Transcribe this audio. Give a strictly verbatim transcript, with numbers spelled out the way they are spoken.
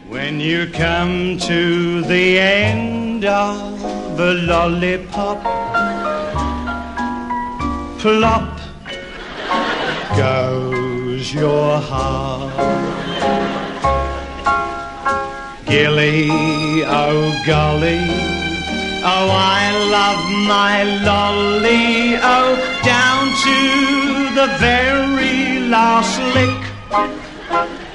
When you come to the end of a lollipop, plop goes your heart. Gilly, oh golly, oh I love my lolly, oh down to the very last lick.